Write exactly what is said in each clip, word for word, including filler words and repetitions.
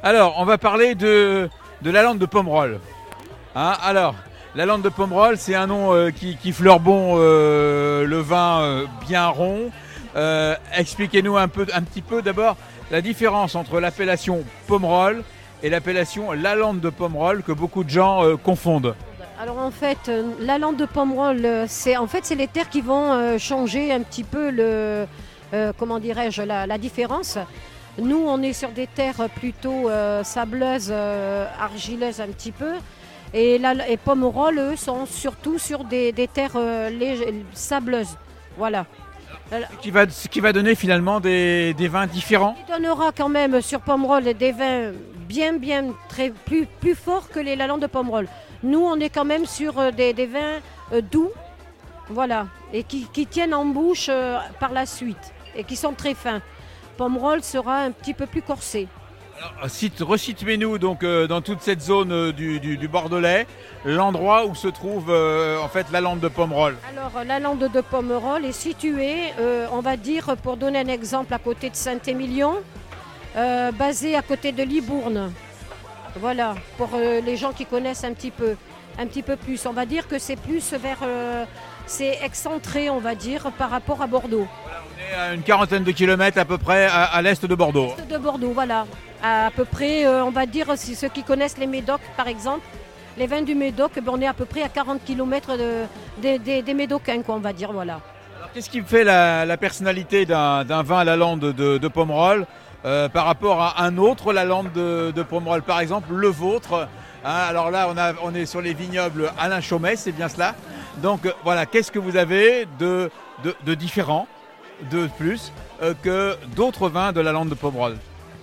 Alors, on va parler de, de la lande de Pomerol. Hein, alors, la lande de Pomerol, c'est un nom euh, qui, qui fleure bon euh, le vin euh, bien rond. Euh, expliquez-nous un, peu, un petit peu d'abord la différence entre l'appellation Pomerol et l'appellation la lande de Pomerol que beaucoup de gens euh, confondent. Alors en fait, euh, la lande de Pomerol, euh, c'est en fait c'est les terres qui vont euh, changer un petit peu le, euh, comment dirais-je, la, la différence. Nous, on est sur des terres plutôt euh, sableuses, euh, argileuses un petit peu, et, la, et Pomerol, eux, sont surtout sur des, des terres euh, lég- sableuses. Voilà. Ce qui va, ce qui va donner finalement des, des vins différents. Il donnera quand même sur Pomerol des vins bien, bien, très, plus, plus forts que les, la lande de Pomerol. Nous, on est quand même sur euh, des, des vins euh, doux, voilà, et qui, qui tiennent en bouche euh, par la suite, et qui sont très fins. Pomerol sera un petit peu plus corsé. Alors, cite- resituez-nous donc euh, dans toute cette zone euh, du, du, du Bordelais, l'endroit où se trouve euh, en fait la lande de Pomerol. Alors, la lande de Pomerol est située, euh, on va dire, pour donner un exemple, à côté de Saint-Émilion, euh, basée à côté de Libourne. Voilà, pour euh, les gens qui connaissent un petit peu, un petit peu plus. On va dire que c'est plus vers, euh, c'est excentré, on va dire, par rapport à Bordeaux. Voilà, on est à une quarantaine de kilomètres à peu près à, à l'est de Bordeaux. De Bordeaux, voilà. À, à peu près, euh, on va dire, si ceux qui connaissent les Médocs, par exemple, les vins du Médoc, ben, on est à peu près à quarante kilomètres de, de- de- des Médocains, quoi, on va dire, voilà. Alors, qu'est-ce qui fait la, la personnalité d'un, d'un vin à la lande de, de Pomerol euh, par rapport à un autre, la lande de, de Pomerol, par exemple le vôtre, hein, alors là, on, a, on est sur les vignobles Alain Chaumet, c'est bien cela. Donc euh, voilà, qu'est-ce que vous avez de, de, de différent, de plus, euh, que d'autres vins de la lande de Pomerol?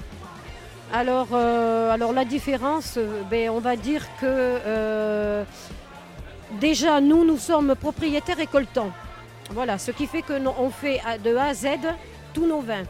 Alors, euh, alors la différence, euh, ben, on va dire que euh, déjà, nous, nous sommes propriétaires récoltants. Voilà, ce qui fait que nous- on fait à- de A à Z tous nos vins.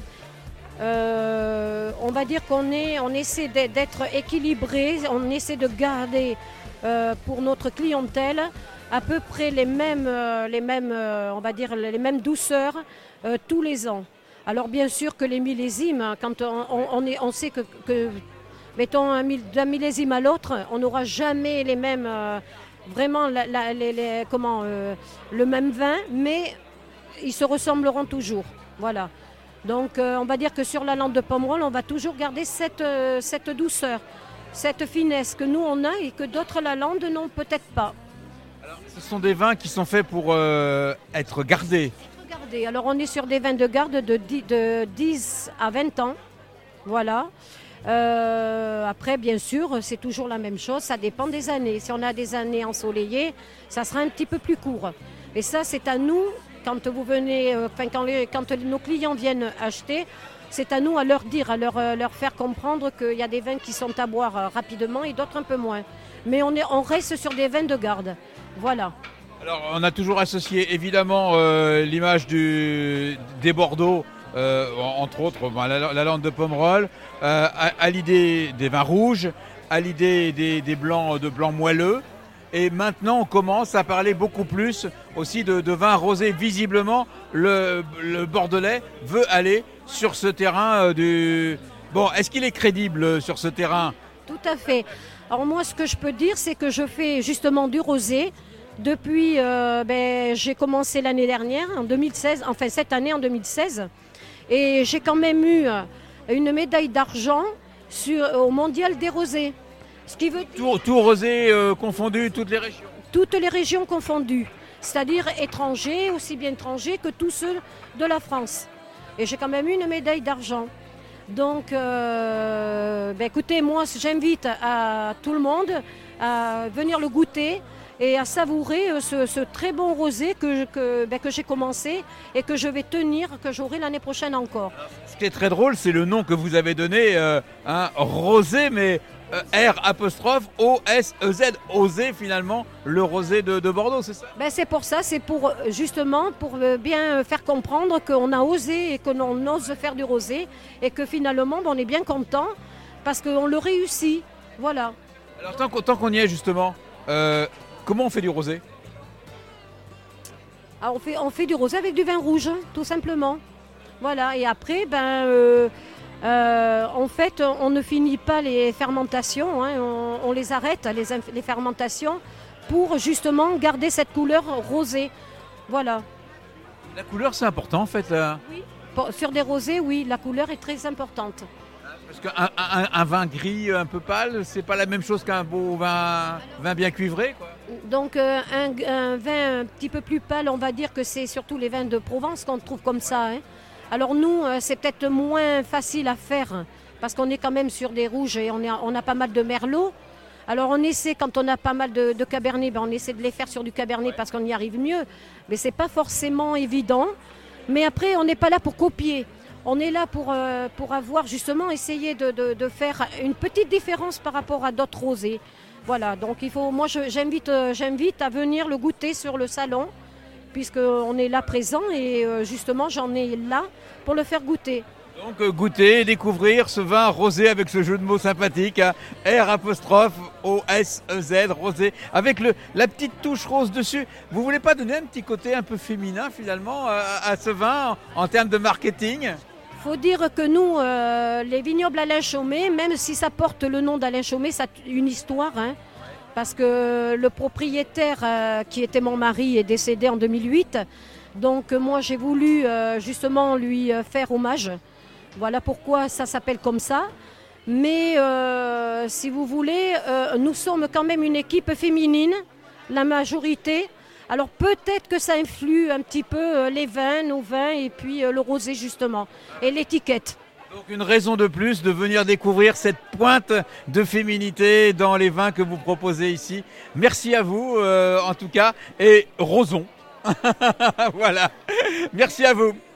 Euh, on va dire qu'on est, on essaie d'e- d'être équilibré, on essaie de garder euh, pour notre clientèle à peu près les mêmes, euh, les mêmes, euh, on va dire les mêmes douceurs euh, tous les ans. Alors bien sûr que les millésimes, hein, quand on, on- on est, on sait que, que, mettons un mil- d'un millésime à l'autre, on n'aura jamais les mêmes, euh, vraiment la- la- les- les- comment, euh, le même vin, mais ils se ressembleront toujours. Voilà. Donc euh, on va dire que sur la lande de Pomerol, on va toujours garder cette, euh, cette douceur, cette finesse que nous on a et que d'autres la lande n'ont peut-être pas. Ce sont des vins qui sont faits pour euh, être gardés. Regardez, alors on est sur des vins de garde de dix, de dix à vingt ans. Voilà. Euh, après, bien sûr, c'est toujours la même chose, ça dépend des années. Si on a des années ensoleillées, ça sera un petit peu plus court. Et ça, c'est à nous, quand vous venez, euh, enfin, quand, les- quand nos clients viennent acheter, c'est à nous à leur dire, à leur, euh, leur faire comprendre qu'il y a des vins qui sont à boire euh, rapidement et d'autres un peu moins. Mais on, est, on reste sur des vins de garde. Voilà. Alors, on a toujours associé évidemment euh, l'image du, des Bordeaux, euh, entre autres ben, la, la lande de Pomerol, euh, à, à l'idée des vins rouges, à l'idée des, des blancs, de blancs moelleux. Et maintenant, on commence à parler beaucoup plus aussi de, de vins rosés. Visiblement, le, le Bordelais veut aller sur ce terrain euh, du... Bon, est-ce qu'il est crédible euh, sur ce terrain? Tout à fait. Alors moi, ce que je peux dire, c'est que je fais justement du rosé. Depuis, euh, ben, j'ai commencé l'année dernière, en deux mille seize, enfin cette année en deux mille seize. Et j'ai quand même eu une médaille d'argent sur, au mondial des rosés. Ce qui veut Tout, tout rosé euh, confondu, toutes les régions. toutes les régions confondues, c'est-à-dire étrangers, aussi bien étrangers que tous ceux de la France. Et j'ai quand même eu une médaille d'argent. Donc, euh, ben écoutez, moi j'invite à tout le monde à venir le goûter et à savourer euh, ce, ce très bon rosé que, je- que, ben, que j'ai commencé et que je vais tenir, que j'aurai l'année prochaine encore. Ce qui est très drôle, c'est le nom que vous avez donné, euh, hein, rosé, mais euh, R apostrophe O S E Z, osé finalement, le rosé de, de Bordeaux, c'est ça? Ben, c'est pour ça, c'est pour justement pour euh, bien faire comprendre qu'on a osé et que l'on ose faire du rosé et que finalement ben, on est bien content parce qu'on le réussit. Voilà. Alors tant qu'on tant qu'on y est justement, euh, comment on fait du rosé? Alors, on, fait, on fait du rosé avec du vin rouge, tout simplement. Voilà. Et après, ben, euh, Euh, en fait, on ne finit pas les fermentations, hein, on, on les arrête, les, les fermentations, pour justement garder cette couleur rosée. Voilà. La couleur, c'est important en fait. Là. Oui. Pour, sur des rosés, oui, la couleur est très importante. Parce qu'un un, un vin gris un peu pâle, c'est pas la même chose qu'un beau vin, vin bien cuivré, quoi. Donc euh, un, un vin un petit peu plus pâle, on va dire que c'est surtout les vins de Provence qu'on trouve comme ça. Hein. Alors nous, euh, c'est peut-être moins facile à faire parce qu'on est quand même sur des rouges et on, est, on a pas mal de merlot. Alors on essaie, quand on a pas mal de, de cabernet, ben on essaie de les faire sur du cabernet parce qu'on y arrive mieux. Mais c'est pas forcément évident. Mais après, on n'est pas là pour copier. On est là pour, euh, pour avoir justement essayé de, de, de faire une petite différence par rapport à d'autres rosés. Voilà, donc il faut, moi je, j'invite, euh, j'invite à venir le goûter sur le salon, puisqu'on est là présent et euh, justement j'en ai là pour le faire goûter. Donc euh, goûter, découvrir ce vin rosé avec ce jeu de mots sympathique, hein, R apostrophe O S E Z, rosé, avec le, la petite touche rose dessus. Vous voulez pas donner un petit côté un peu féminin finalement à, à ce vin en, en termes de marketing ? Il faut dire que nous, euh, les vignobles Alain Chaumet, même si ça porte le nom d'Alain Chaumet, ça a une histoire. Hein, parce que le propriétaire, euh, qui était mon mari, est décédé en deux mille huit. Donc moi, j'ai voulu euh, justement lui faire hommage. Voilà pourquoi ça s'appelle comme ça. Mais euh, si vous voulez, euh, nous sommes quand même une équipe féminine, la majorité. Alors peut-être que ça influe un petit peu euh, les vins, nos vins et puis euh, le rosé justement, et l'étiquette. Donc une raison de plus de venir découvrir cette pointe de féminité dans les vins que vous proposez ici. Merci à vous euh, en tout cas et Roson. Voilà, merci à vous.